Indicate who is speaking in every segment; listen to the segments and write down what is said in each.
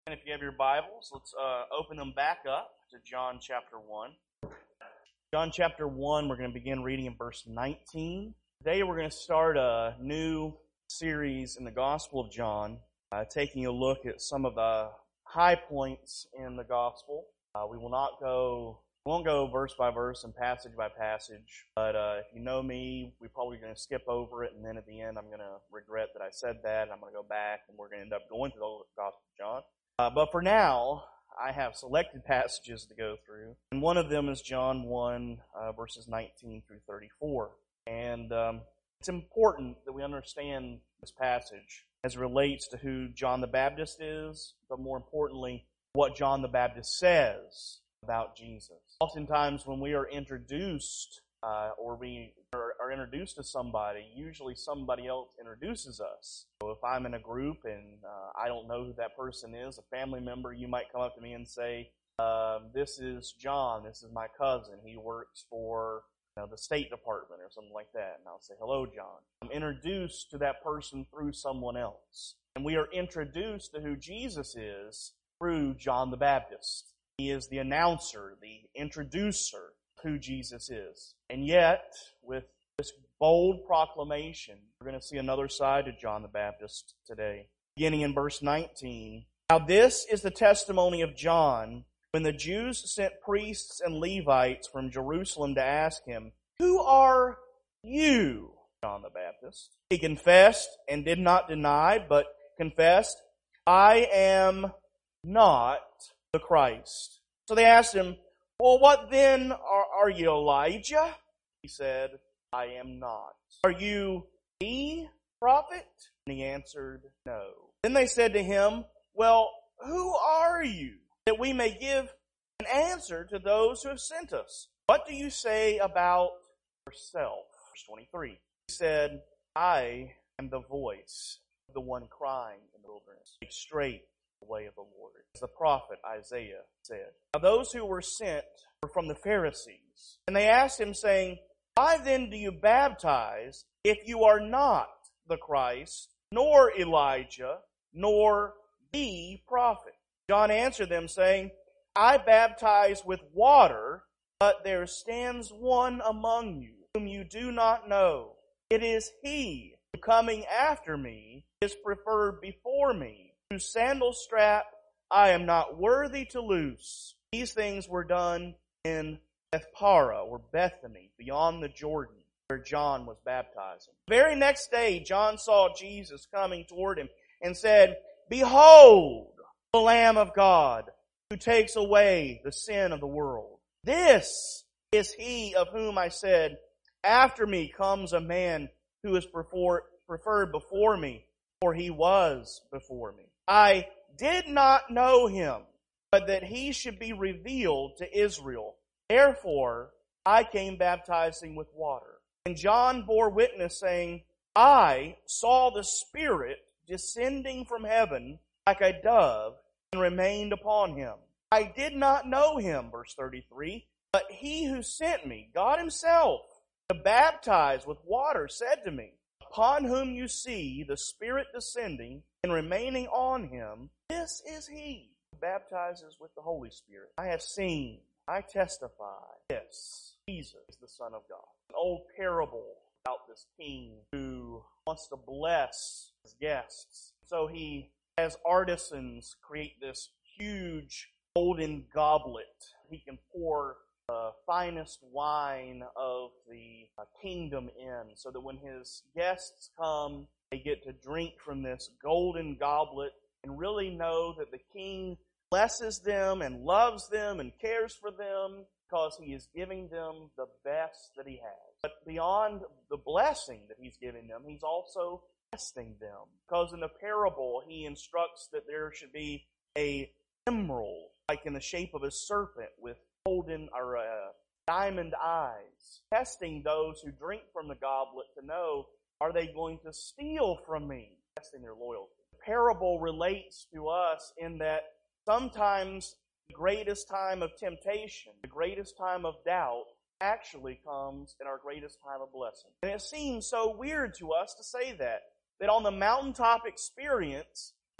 Speaker 1: And if you have your Bibles, let's open them back up to John chapter 1. John chapter 1, we're going to begin reading in verse 19. Today we're going to start a new series in the Gospel of John, taking a look at some of the high points in the Gospel. We won't go verse by verse and passage by passage, but if you know me, we're probably going to skip over it, and then at the end I'm going to regret that I said that, and I'm going to go back, and we're going to end up going through the Gospel of John. But for now, I have selected passages to go through, and one of them is John 1, verses 19 through 34. And it's important that we understand this passage as it relates to who John the Baptist is, but more importantly, what John the Baptist says about Jesus. Oftentimes when we are introduced, or we are introduced to somebody, usually somebody else introduces us. So if I'm in a group and I don't know who that person is, a family member, you might come up to me and say, this is John, this is my cousin, he works for the State Department or something like that. And I'll say, hello, John. I'm introduced to that person through someone else. And we are introduced to who Jesus is through John the Baptist. He is the announcer, the introducer of who Jesus is. And yet, with this bold proclamation, we're going to see another side to John the Baptist today. Beginning in verse 19. Now this is the testimony of John when the Jews sent priests and Levites from Jerusalem to ask him, "Who are you, John the Baptist?" He confessed and did not deny, but confessed, "I am not the Christ." So they asked him, "Well, what then? Are you Elijah?" He said, "I am not." "Are you the prophet?" And he answered, "No." Then they said to him, "Well, who are you, that we may give an answer to those who have sent us? What do you say about yourself?" Verse 23. He said, "I am the voice of the one crying in the wilderness, make straight the way of the Lord," as the prophet Isaiah said. Now those who were sent were from the Pharisees. And they asked him, saying, "Why then do you baptize if you are not the Christ, nor Elijah, nor the prophet?" John answered them, saying, "I baptize with water, but there stands one among you whom you do not know. It is he who coming after me is preferred before me, whose sandal strap I am not worthy to loose." These things were done in Bethpara, or Bethany, beyond the Jordan, where John was baptizing. The very next day, John saw Jesus coming toward him and said, "Behold, the Lamb of God, who takes away the sin of the world. This is he of whom I said, after me comes a man who is preferred before me, for he was before me. I did not know him, but that he should be revealed to Israel. Therefore, I came baptizing with water." And John bore witness, saying, "I saw the Spirit descending from heaven like a dove, and remained upon him. I did not know him," verse 33, "but he who sent me, God himself, to baptize with water, said to me, upon whom you see the Spirit descending and remaining on him, this is he who baptizes with the Holy Spirit. I have seen, I testify, this Jesus is the Son of God." An old parable about this king who wants to bless his guests. So he has artisans create this huge golden goblet. He can pour the finest wine of the kingdom in, so that when his guests come, they get to drink from this golden goblet and really know that the king blesses them and loves them and cares for them because he is giving them the best that he has. But beyond the blessing that he's giving them, he's also testing them. Because in the parable, he instructs that there should be a emerald, like in the shape of a serpent, with golden or diamond eyes, testing those who drink from the goblet to know, are they going to steal from me? Testing their loyalty. The parable relates to us in that sometimes the greatest time of temptation, the greatest time of doubt, actually comes in our greatest time of blessing. And it seems so weird to us to say that on the mountaintop experience,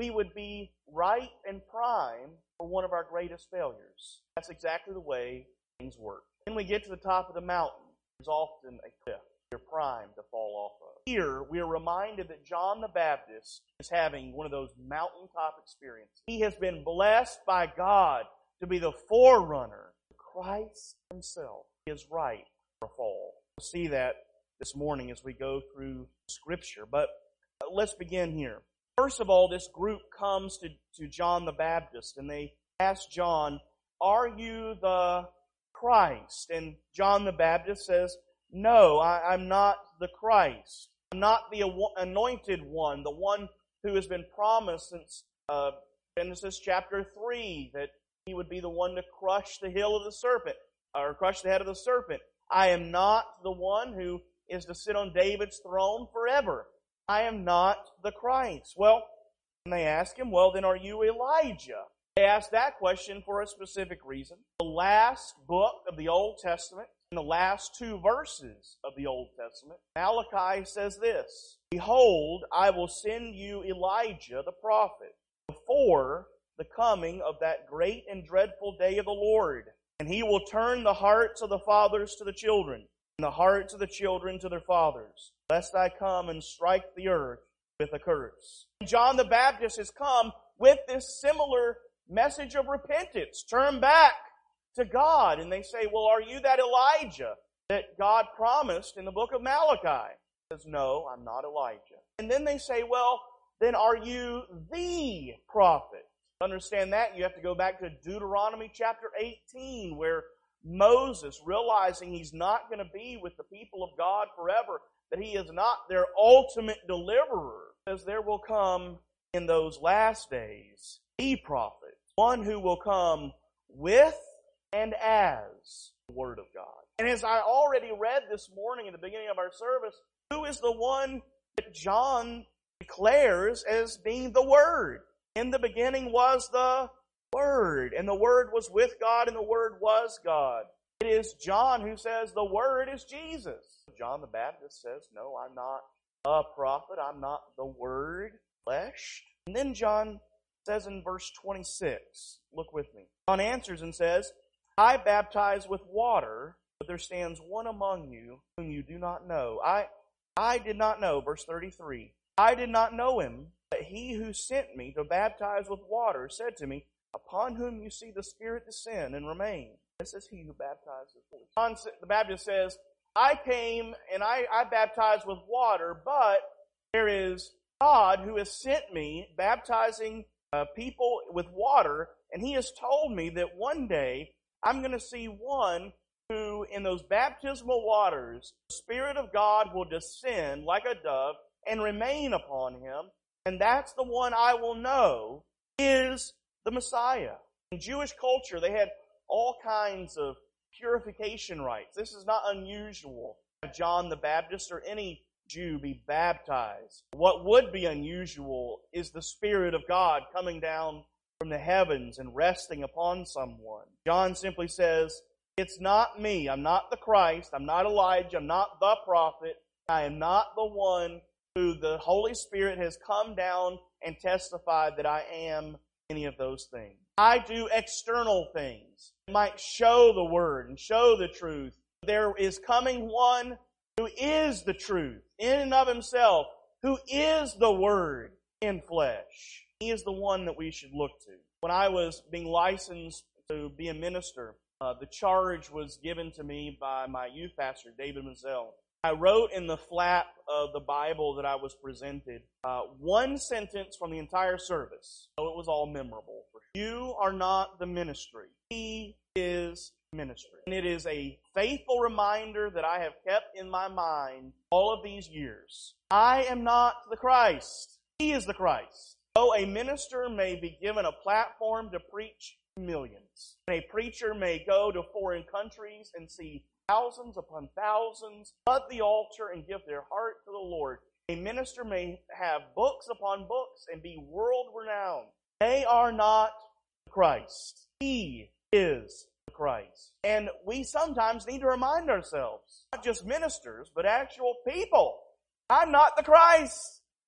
Speaker 1: we would be right and prime for one of our greatest failures. That's exactly the way things work. When we get to the top of the mountain, there's often a cliff you're primed to fall off of. Here, we are reminded that John the Baptist is having one of those mountaintop experiences. He has been blessed by God to be the forerunner. Christ himself is right for a fall. We'll see that this morning as we go through Scripture. But let's begin here. First of all, this group comes to John the Baptist and they ask John, "Are you the Christ?" And John the Baptist says, "No, I'm not the Christ. I'm not the anointed one, the one who has been promised since Genesis chapter 3, that he would be the one to crush the heel of the serpent, or crush the head of the serpent. I am not the one who is to sit on David's throne forever. I am not the Christ." Well, and they ask him, "Well, then are you Elijah?" They ask that question for a specific reason. The last book of the Old Testament, in the last 2 verses of the Old Testament, Malachi says this, "Behold, I will send you Elijah the prophet before the coming of that great and dreadful day of the Lord. And he will turn the hearts of the fathers to the children, and the hearts of the children to their fathers, lest I come and strike the earth with a curse." John the Baptist has come with this similar message of repentance. Turn back to God. And they say, "Well, are you that Elijah that God promised in the book of Malachi?" He says, "No, I'm not Elijah." And then they say, "Well, then are you the prophet?" To understand that, you have to go back to Deuteronomy chapter 18, where Moses, realizing he's not going to be with the people of God forever, that he is not their ultimate deliverer, says there will come in those last days the prophet, one who will come with and as the Word of God. And as I already read this morning at the beginning of our service, who is the one that John declares as being the Word? "In the beginning was the Word, and the Word was with God, and the Word was God." It is John who says the Word is Jesus. John the Baptist says, "No, I'm not a prophet. I'm not the Word fleshed." And then John says in verse 26, look with me. John answers and says, "I baptize with water, but there stands one among you whom you do not know. I did not know," verse 33, "I did not know him, but he who sent me to baptize with water said to me, upon whom you see the Spirit descend and remain, this is he who baptizes." John the Baptist says, "I came and I baptized with water, but there is God who has sent me baptizing people with water, and he has told me that one day I'm going to see one who, in those baptismal waters, the Spirit of God will descend like a dove and remain upon him, and that's the one I will know is the Messiah." In Jewish culture, they had all kinds of purification rites. This is not unusual. John the Baptist or any Jew be baptized. What would be unusual is the Spirit of God coming down from the heavens and resting upon someone. John simply says, "It's not me. I'm not the Christ. I'm not Elijah. I'm not the prophet. I am not the one who the Holy Spirit has come down and testified that I am any of those things. I do external things that might show the Word and show the truth. There is coming one who is the truth in and of himself, who is the Word in flesh. He is the one that we should look to." When I was being licensed to be a minister, the charge was given to me by my youth pastor, David Mazzell. I wrote in the flap of the Bible that I was presented one sentence from the entire service, so it was all memorable. "You are not the ministry. He is ministry." And it is a faithful reminder that I have kept in my mind all of these years. I am not the Christ. He is the Christ. Though a minister may be given a platform to preach to millions, and a preacher may go to foreign countries and see thousands upon thousands flood the altar and give their heart to the Lord, a minister may have books upon books and be world-renowned. They are not Christ. He is the Christ. And we sometimes need to remind ourselves, not just ministers, but actual people, I'm not the Christ.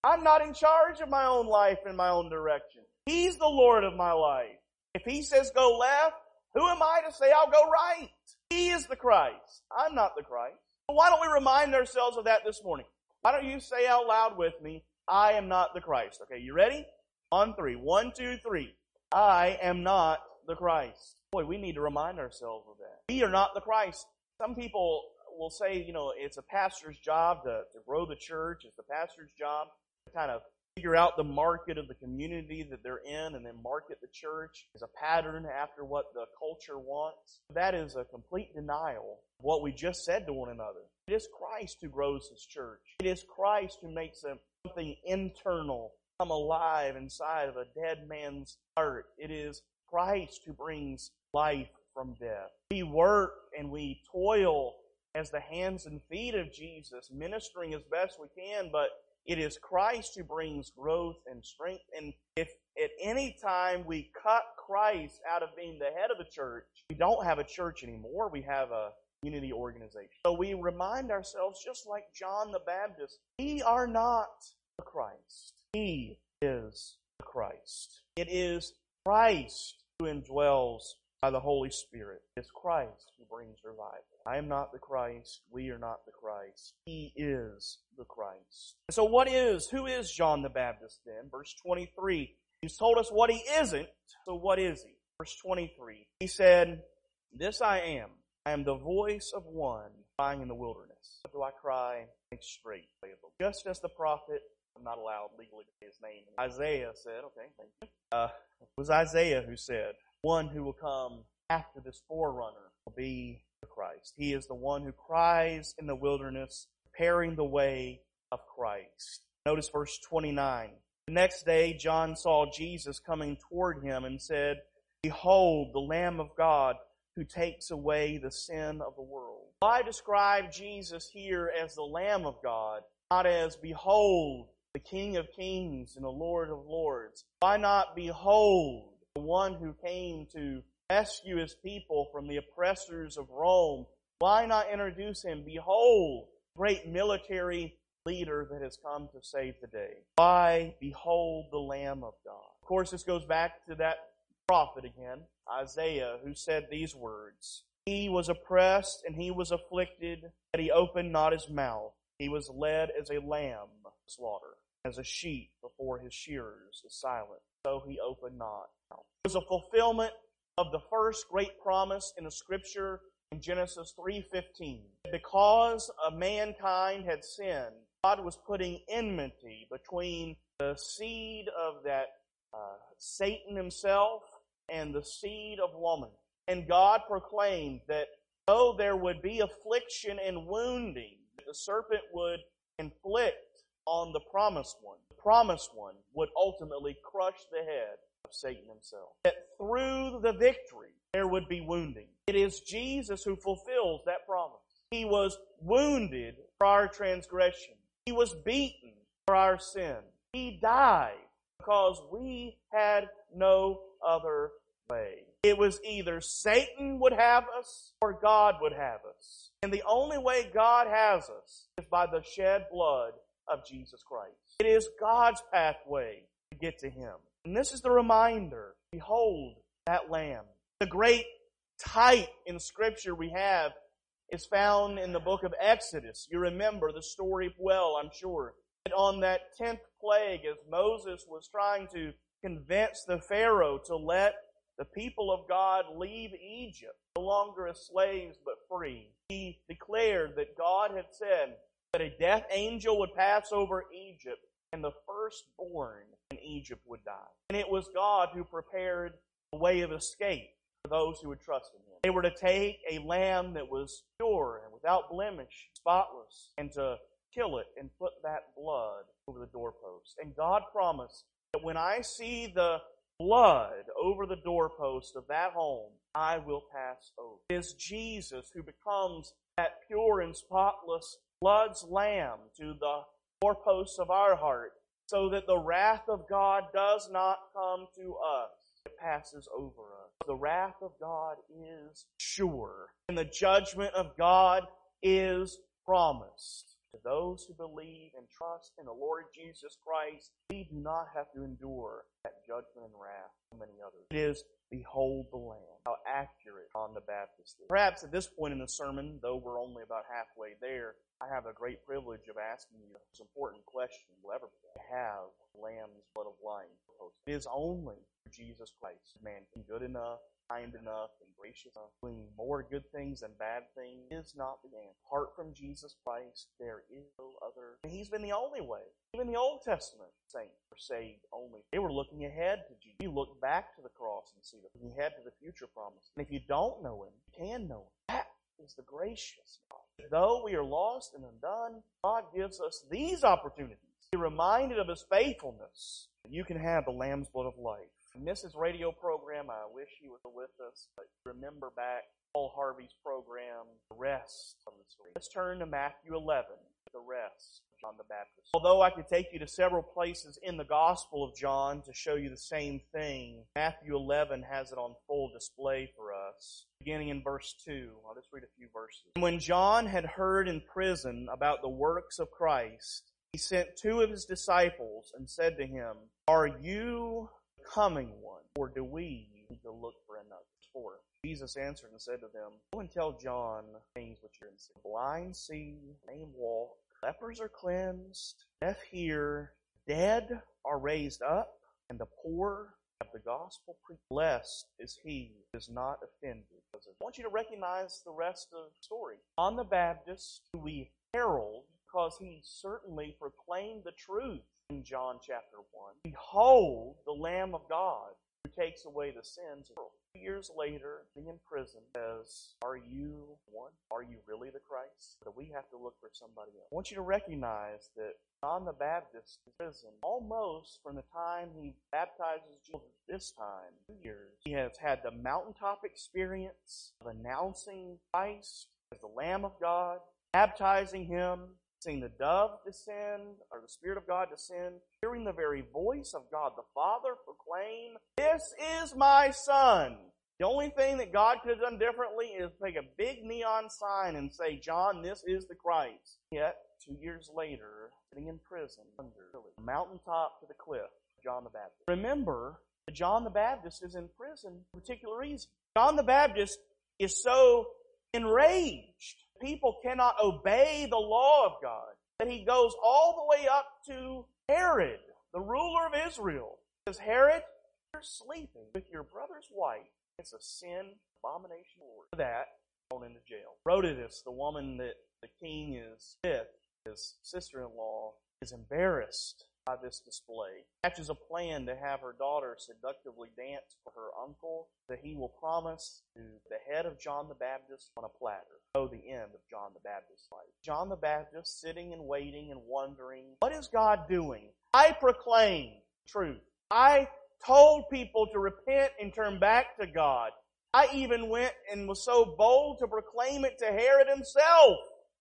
Speaker 1: I'm not in charge of my own life and my own direction. He's the Lord of my life. If He says go left, who am I to say I'll go right? He is the Christ. I'm not the Christ. So why don't we remind ourselves of that this morning? Why don't you say out loud with me, I am not the Christ. Okay, you ready? On three. 1, 2, 3. I am not the Christ. Boy, we need to remind ourselves of that. We are not the Christ. Some people will say, it's a pastor's job to grow the church. It's the pastor's job to kind of figure out the market of the community that they're in and then market the church as a pattern after what the culture wants. That is a complete denial of what we just said to one another. It is Christ who grows His church. It is Christ who makes something internal come alive inside of a dead man's heart. It is Christ who brings life from death. We work and we toil as the hands and feet of Jesus, ministering as best we can, but it is Christ who brings growth and strength. And if at any time we cut Christ out of being the head of the church, we don't have a church anymore. We have a community organization. So we remind ourselves, just like John the Baptist, we are not the Christ. He is the Christ. It is Christ who indwells by the Holy Spirit. It is Christ who brings revival. I am not the Christ. We are not the Christ. He is the Christ. So who is John the Baptist then? Verse 23. He's told us what he isn't, so what is he? Verse 23. He said, this I am. I am the voice of one crying in the wilderness. What do I cry? Make straight. Just as the prophet, I'm not allowed legally to say his name. Isaiah said, okay, thank you. It was Isaiah who said, one who will come after this forerunner will be the Christ. He is the one who cries in the wilderness, preparing the way of Christ. Notice verse 29. The next day, John saw Jesus coming toward him and said, behold, the Lamb of God who takes away the sin of the world. Why describe Jesus here as the Lamb of God, not as, behold, the King of Kings and the Lord of Lords? Why not, behold, the one who came to rescue His people from the oppressors of Rome? Why not introduce Him? Behold, great military leader that has come to save the day. Why, behold, the Lamb of God. Of course, this goes back to that prophet again, Isaiah, who said these words. He was oppressed and He was afflicted, that He opened not His mouth. He was led as a lamb to slaughter, as a sheep before his shearers is silent. So He opened not His mouth. It was a fulfillment of the first great promise in the Scripture in Genesis 3:15. Because mankind had sinned, God was putting enmity between the seed of that Satan himself and the seed of woman. And God proclaimed that though there would be affliction and wounding, the serpent would inflict on the promised one would ultimately crush the head of Satan himself. That through the victory, there would be wounding. It is Jesus who fulfills that promise. He was wounded for our transgression. He was beaten for our sin. He died because we had no other way. It was either Satan would have us or God would have us. And the only way God has us is by the shed blood of Jesus Christ. It is God's pathway to get to Him. And this is the reminder. Behold, that Lamb. The great type in Scripture we have is found in the book of Exodus. You remember the story well, I'm sure. That on that 10th plague, as Moses was trying to convince the Pharaoh to let the people of God leave Egypt, no longer as slaves but free, he declared that God had said that a death angel would pass over Egypt and the firstborn in Egypt would die. And it was God who prepared a way of escape for those who would trust in Him. They were to take a lamb that was pure and without blemish, spotless, and to kill it and put that blood over the doorpost. And God promised that when I see the blood over the doorpost of that home, I will pass over. It is Jesus who becomes that pure and spotless blood's lamb to the doorposts of our heart, so that the wrath of God does not come to us. It passes over us. The wrath of God is sure, and the judgment of God is promised To those who believe and trust in the Lord Jesus Christ, we do not have to endure that judgment and wrath of many others. It is, behold the Lamb. How accurate John the Baptist is. Perhaps at this point in the sermon, though we're only about halfway there, I have the great privilege of asking you the most important question we'll ever have: Lamb's blood of life. It is only Jesus Christ, man, good enough, kind enough, and gracious enough, doing more good things than bad things, is not the answer. Apart from Jesus Christ, there is no other. And He's been the only way. Even the Old Testament saints were saved only. They were looking ahead to Jesus. You look back to the cross and see looking ahead to the future promise. And if you don't know Him, you can know Him. That is the gracious God. Though we are lost and undone, God gives us these opportunities. Be reminded of His faithfulness. You can have the Lamb's blood of life. In this radio program, I wish he was with us, but remember back Paul Harvey's program, the rest of the story. Let's turn to Matthew 11, the rest of John the Baptist. Although I could take you to several places in the Gospel of John to show you the same thing, Matthew 11 has it on full display for us. Beginning in verse 2, I'll just read a few verses. When John had heard in prison about the works of Christ, he sent two of his disciples and said to him, "Are you coming one, or do we need to look for another?" 4. Jesus answered and said to them, "Go and tell John things which are in sin. Blind see, lame walk, lepers are cleansed, deaf hear, dead are raised up, and the poor have the gospel preached. Blessed is he who is not offended." I want you to recognize the rest of the story. John the Baptist, who we herald because he certainly proclaimed the truth in John chapter 1. Behold, the Lamb of God who takes away the sins of the world. 2 years later, being in prison, says, "Are you one? Are you really the Christ? Or do we have to look for somebody else?" I want you to recognize that John the Baptist is in prison almost from the time he baptizes Jesus this time, 2 years. He has had the mountaintop experience of announcing Christ as the Lamb of God, baptizing Him, seeing the dove descend, or the Spirit of God descend, hearing the very voice of God the Father proclaim, "This is my Son." The only thing that God could have done differently is make a big neon sign and say, "John, this is the Christ." Yet, 2 years later, sitting in prison, under the mountaintop to the cliff, John the Baptist. Remember that John the Baptist is in prison for a particular reason. John the Baptist is so enraged people cannot obey the law of God that he goes all the way up to Herod, the ruler of Israel. He says, "Herod, you're sleeping with your brother's wife. It's a sin, abomination, Lord." For that, thrown into jail. Herodotus, the woman that the king is with, his sister-in-law, is embarrassed by this display. Hatches a plan to have her daughter seductively dance for her uncle that he will promise to the head of John the Baptist on a platter. So the end of John the Baptist's life. John the Baptist sitting and waiting and wondering, what is God doing? I proclaim truth. I told people to repent and turn back to God. I even went and was so bold to proclaim it to Herod himself.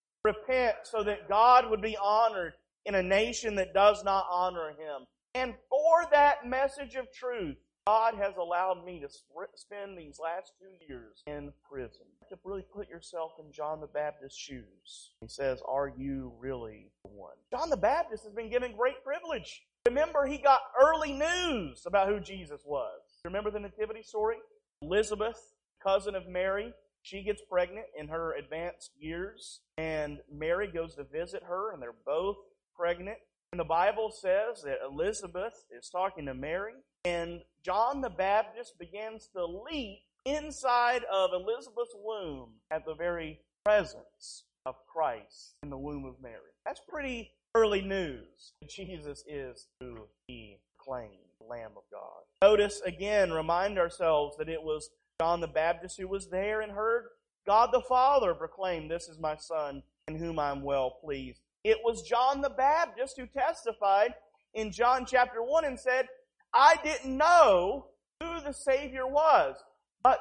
Speaker 1: Repent so that God would be honored in a nation that does not honor Him. And for that message of truth, God has allowed me to spend these last 2 years in prison. To really put yourself in John the Baptist's shoes. He says, "Are you really the one?" John the Baptist has been given great privilege. Remember, he got early news about who Jesus was. Remember the nativity story? Elizabeth, cousin of Mary, she gets pregnant in her advanced years, and Mary goes to visit her, and they're both pregnant. And the Bible says that Elizabeth is talking to Mary, and John the Baptist begins to leap inside of Elizabeth's womb at the very presence of Christ in the womb of Mary. That's pretty early news. Jesus is who he claimed, the Lamb of God. Notice again, remind ourselves that it was John the Baptist who was there and heard God the Father proclaim, "This is my Son, in whom I am well pleased." It was John the Baptist who testified in John chapter 1 and said, "I didn't know who the Savior was, but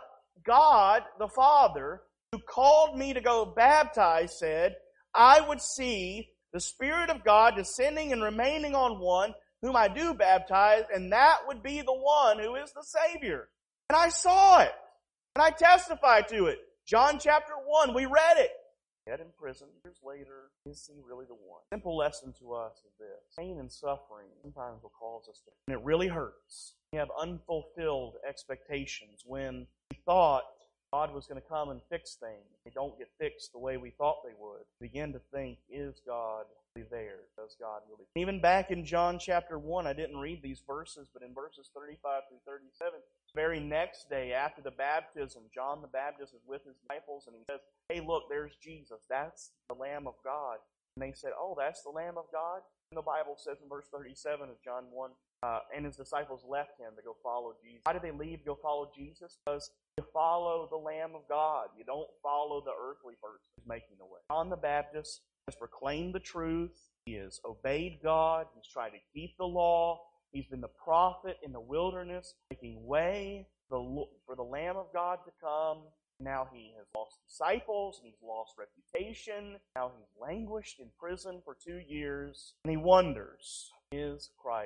Speaker 1: God the Father, who called me to go baptize, said, I would see the Spirit of God descending and remaining on one whom I do baptize, and that would be the one who is the Savior." And I saw it, and I testified to it. John chapter 1, we read it. Yet in prison, years later, is he really the one? Simple lesson to us is this. Pain and suffering sometimes will cause us to, and it really hurts. We have unfulfilled expectations when we thought God was going to come and fix things. They don't get fixed the way we thought they would. We begin to think, is God really there? Does God really? Even back in John chapter 1, I didn't read these verses, but in verses 35 through 37, the very next day after the baptism, John the Baptist is with his disciples and he says, hey, look, there's Jesus. That's the Lamb of God. And they said, oh, that's the Lamb of God? And the Bible says in verse 37 of John 1, and his disciples left him to go follow Jesus. Why did they leave to go follow Jesus? Because you follow the Lamb of God. You don't follow the earthly person who's making the way. John the Baptist has proclaimed the truth. He has obeyed God. He's tried to keep the law. He's been the prophet in the wilderness, making way for the Lamb of God to come. Now he has lost disciples, and he's lost reputation. Now he's languished in prison for 2 years. And he wonders, is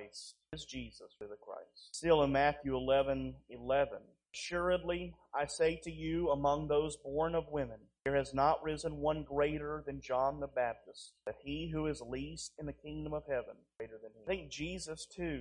Speaker 1: Jesus the Christ? Still in Matthew 11:11. Assuredly, I say to you, among those born of women, there has not risen one greater than John the Baptist, but he who is least in the kingdom of heaven is greater than he. I think Jesus, too,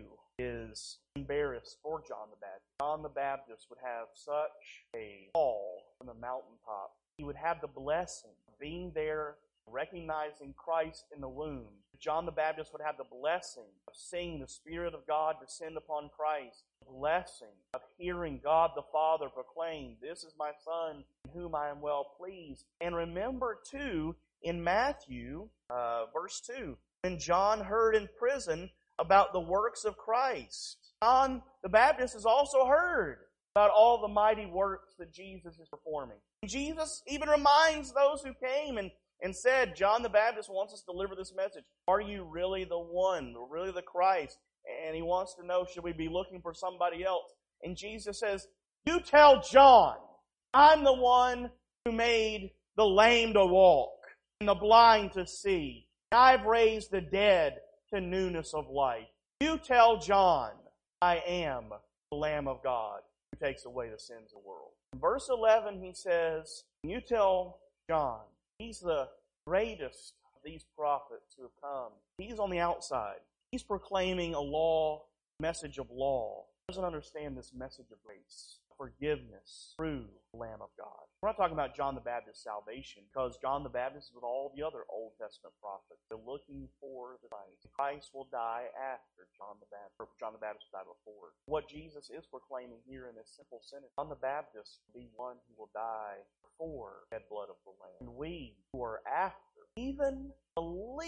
Speaker 1: is embarrassed for John the Baptist. John the Baptist would have such a fall from the mountaintop. He would have the blessing of being there, recognizing Christ in the womb. John the Baptist would have the blessing of seeing the Spirit of God descend upon Christ, the blessing of hearing God the Father proclaim, this is my Son in whom I am well pleased. And remember, too, in Matthew, verse 2, when John heard in prison about the works of Christ, John the Baptist has also heard about all the mighty works that Jesus is performing. Jesus even reminds those who came and said, John the Baptist wants us to deliver this message. Are you really the one, really the Christ? And he wants to know, should we be looking for somebody else? And Jesus says, you tell John, I'm the one who made the lame to walk and the blind to see. I've raised the dead to newness of life. You tell John, I am the Lamb of God who takes away the sins of the world. In verse 11, he says, you tell John, he's the greatest of these prophets who have come. He's on the outside. He's proclaiming a message of law. He doesn't understand this message of grace, forgiveness through the Lamb of God. We're not talking about John the Baptist's salvation, because John the Baptist is with all the other Old Testament prophets. They're looking for the Christ. Christ will die after John the Baptist, or John the Baptist died before. What Jesus is proclaiming here in this simple sentence, John the Baptist will be one who will die before the blood of the Lamb. And we who are after, even the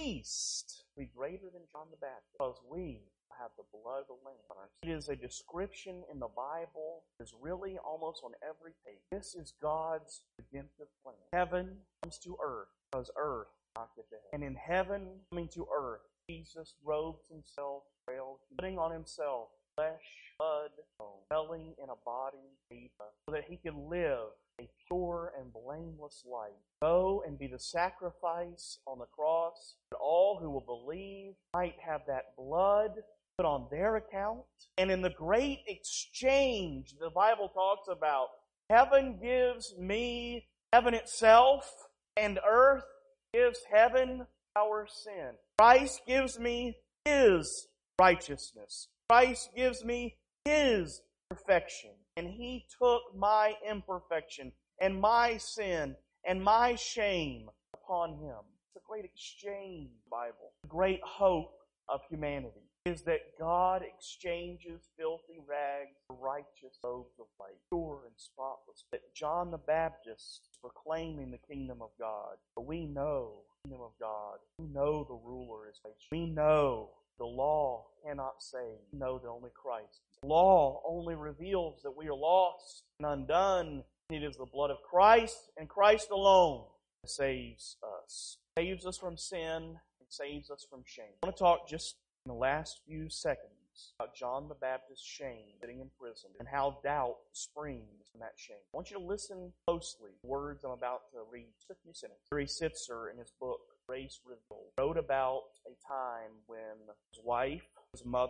Speaker 1: least, will be greater than John the Baptist, because we have the blood of the Lamb on our skin. It is a description in the Bible. It is really almost on every page. This is God's redemptive plan. Heaven comes to earth, because earth not get to heaven. And in heaven coming to earth, Jesus robes himself, putting on himself flesh, blood, dwelling in a body, so that he could live a pure and blameless life. Go and be the sacrifice on the cross, that all who will believe might have that blood put on their account. And in the great exchange the Bible talks about, heaven gives me heaven itself, and earth gives heaven our sin. Christ gives me His righteousness. Christ gives me His perfection. And He took my imperfection and my sin and my shame upon Him. It's a great exchange, Bible. The great hope of humanity is that God exchanges filthy rags for righteous robes of light, pure and spotless. That John the Baptist is proclaiming the kingdom of God. But we know the kingdom of God. We know the ruler is righteous. We know the law cannot save. We know that only Christ. The law only reveals that we are lost and undone. It is the blood of Christ and Christ alone that saves us. Saves us from sin and saves us from shame. I want to talk just in the last few seconds about John the Baptist's shame sitting in prison and how doubt springs from that shame. I want you to listen closely to the words I'm about to read. Just a few sentences. Jerry Sitzer, in his book, Grace Revealed, wrote about a time when his wife, his mother,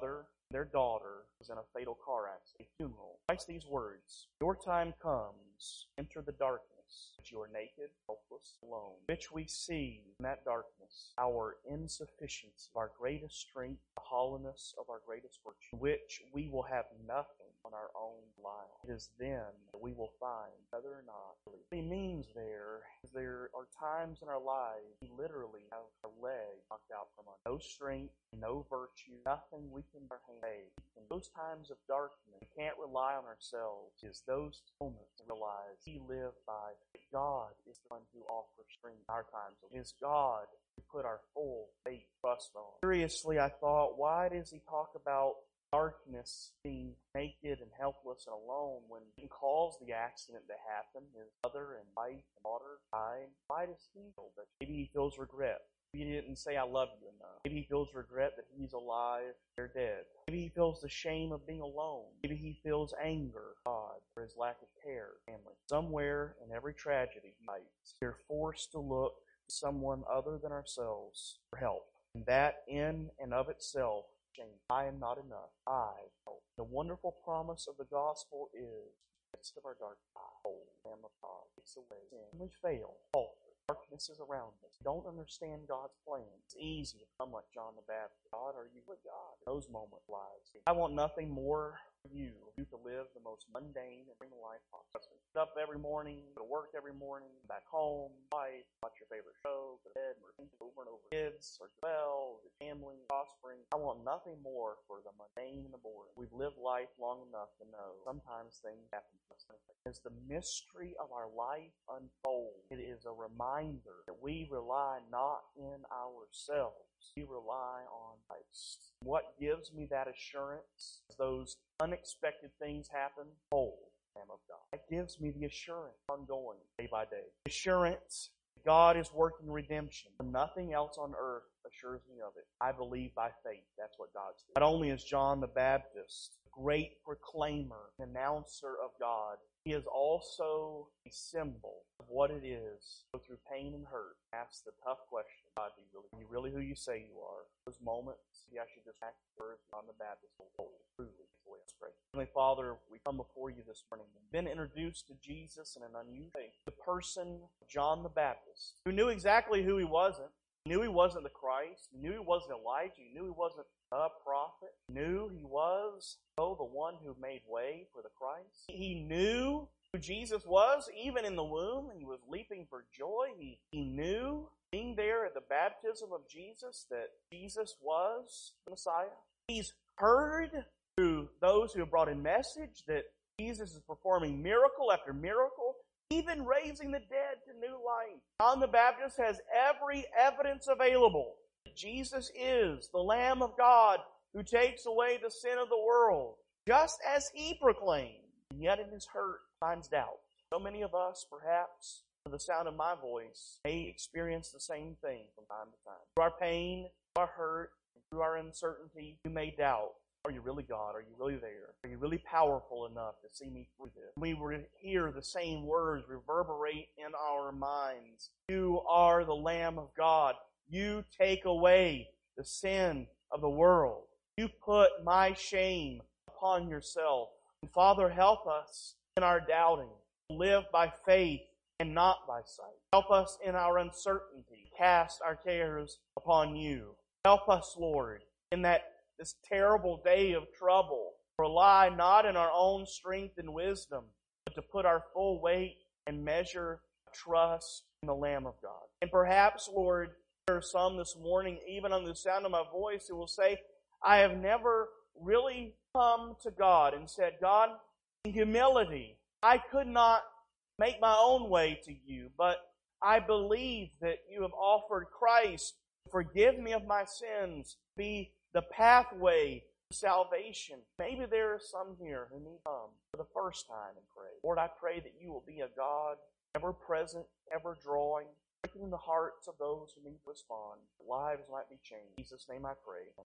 Speaker 1: Their daughter was in a fatal car accident, a funeral. Writes these words, "Your time comes, enter the darkness, but you are naked, helpless, alone, which we see in that darkness, our insufficiency, our greatest strength, the hollowness of our greatest virtue, which we will have nothing on our own life. It is then that we will find whether or not." What he means there is there are times in our lives we literally have our leg knocked out from us. No strength, no virtue, nothing we can say. In those times of darkness, we can't rely on ourselves. It is those moments we realize we live by faith. God is the one who offers strength in our times. It is God who put our full faith trust on. Curiously, I thought, why does he talk about darkness, being naked and helpless and alone, when he caused the accident to happen? His mother and wife and daughter died. Why does he feel that? Maybe he feels regret. Maybe he didn't say, "I love you" enough. Maybe he feels regret that he's alive, they're dead. Maybe he feels the shame of being alone. Maybe he feels anger, God, for his lack of care, family. Somewhere in every tragedy he fights, we're forced to look to someone other than ourselves for help. And that in and of itself, I am not enough. I help. The wonderful promise of the gospel is, in the midst of our dark hold, Lamb of God, takes away sin. When we fail, falter, darkness is around us. Don't understand God's plan. It's easy to become like John the Baptist. God, are you with God? Those moments lies. I want nothing more for you to live the most mundane and bring life possible. Get up every morning, go to work every morning, back home, wife, watch your favorite show, go to bed, and over and over. Kids are well, the family, prospering. I want nothing more for the mundane and the boring. We've lived life long enough to know sometimes things happen to us. As the mystery of our life unfolds, it is a reminder that we rely not in ourselves. We rely on Christ. What gives me that assurance as those unexpected things happen? Hold, Lamb of God. It gives me the assurance ongoing, day by day. Assurance God is working redemption. Nothing else on earth assures me of it. I believe by faith. That's what God's doing. Not only is John the Baptist a great proclaimer, announcer of God, he is also a symbol of what it is to go through pain and hurt. Ask the tough question, God, are you really who you say you are? Those moments, maybe I should just act first on the Baptist. Truly, let's pray. Heavenly Father, we come before you this morning. We've been introduced to Jesus in an unusual way. The person of John the Baptist, who knew exactly who he wasn't. He knew he wasn't the Christ. He knew he wasn't Elijah. He knew he wasn't a prophet. He knew he was, the one who made way for the Christ. He knew who Jesus was, even in the womb. He was leaping for joy. He knew, being there at the baptism of Jesus, that Jesus was the Messiah. He's heard through those who have brought in message that Jesus is performing miracle after miracle, even raising the dead to new life. John the Baptist has every evidence available. Jesus is the Lamb of God who takes away the sin of the world, just as he proclaimed. And yet in his hurt finds doubt. So many of us, perhaps, for the sound of my voice, may experience the same thing from time to time. Through our pain, through our hurt, and through our uncertainty, you may doubt. Are you really God? Are you really there? Are you really powerful enough to see me through this? We will hear the same words reverberate in our minds. You are the Lamb of God. You take away the sin of the world. You put my shame upon yourself. And Father, help us in our doubting. Live by faith and not by sight. Help us in our uncertainty. Cast our cares upon you. Help us, Lord, in this terrible day of trouble. Rely not in our own strength and wisdom, but to put our full weight and measure trust in the Lamb of God. And perhaps, Lord, there are some this morning, even on the sound of my voice, who will say, I have never really come to God and said, God, in humility, I could not make my own way to you, but I believe that you have offered Christ to forgive me of my sins, be the pathway to salvation. Maybe there are some here who need to come for the first time and pray. Lord, I pray that you will be a God ever present, ever drawing, breaking the hearts of those who need to respond. Lives might be changed. In Jesus' name I pray.